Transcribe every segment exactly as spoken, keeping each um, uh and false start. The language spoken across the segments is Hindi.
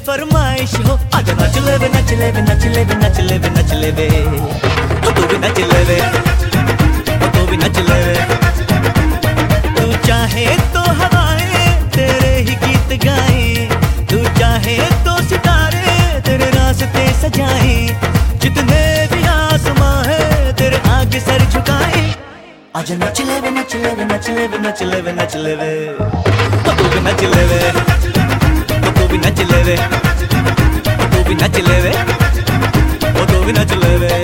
फरमाइश हो, आजा नच ले वे नच ले वे नच ले वे नच ले वे नच ले वे, ओ तू भी नच ले वे, ओ तू भी नच ले वे। तू चाहे तो हवाएं तेरे ही गीत गाए, तू चाहे तो सितारे तेरे रास्ते सजाए, जितने भी आसमां है तेरे आगे सर झुकाए। आजा नच ले वे नच ले वे नच ले वे नच ले वे नच ले वे, ओ तू भी नच ले वे, ओ तू भी नच ले वे, ओ तू भी नच ले वे, ओ तू भी नच ले वे।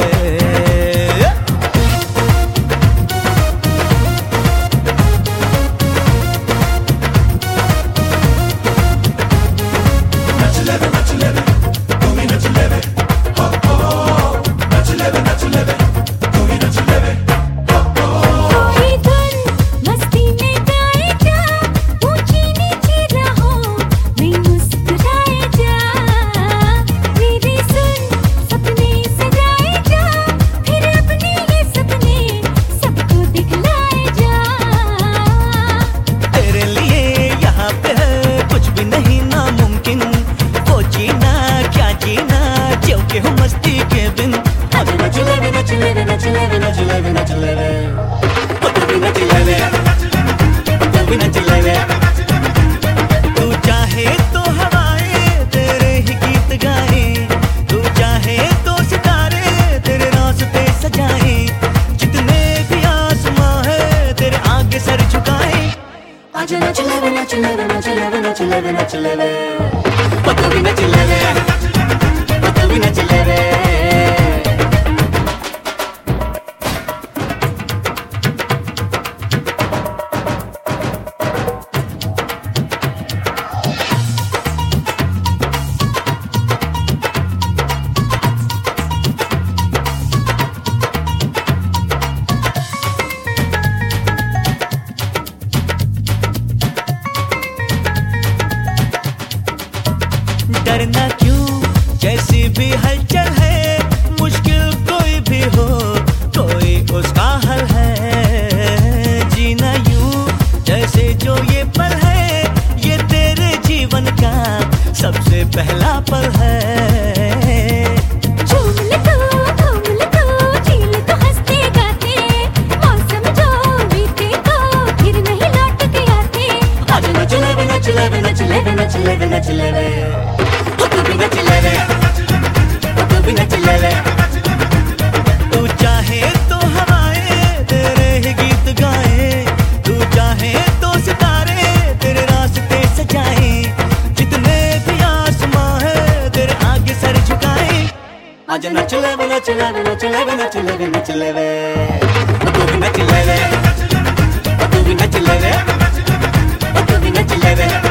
मस्ती के दिन आजा नच ले वे नच ले वे नच ले वे नच ले वे नच ले वे, ओ तू भी नच ले वे, ओ तू भी नच ले वे। तू चाहे तो हवाएं तेरे ही गीत गाए, तू चाहे तो सितारे तेरे रास्ते सजाए, जितने भी आसमां है तेरे आगे सर झुकाए। आजा नच ले वे नच ले वे नच ले वे नच ले वे नच ले वे, ओ तू भी नच ले वे, ओ तू भी नच ले वे। डरना क्यों, जैसी भी हलचल है, मुश्किल कोई भी हो कोई उसका हल है। जीना यूं जैसे जो ये पल है, ये तेरे जीवन का सबसे पहला पल है। झूम ले तू, घूम ले तू, झील तो हंसते गाते, मौसम जो बीते तो फिर नहीं लौट के आते। आजा नच ले वे नच ले वे नच ले वे नच ले वे नच ले वे, ओ तू भी नच ले वे, ओ तू भी नच ले वे। तू चाहे तो हवाएं तेरे ही गीत गाए, तू चाहे तो सितारे तेरे रास्ते सजाए, जितने भी आसमां है तेरे आगे सर झुकाए। आजा नच ले वे नच ले वे नच ले वे नच ले वे नच ले वे, ओ तू भी नच ले वे, ओ तू भी नच ले वे, ओ तू भी नच ले वे।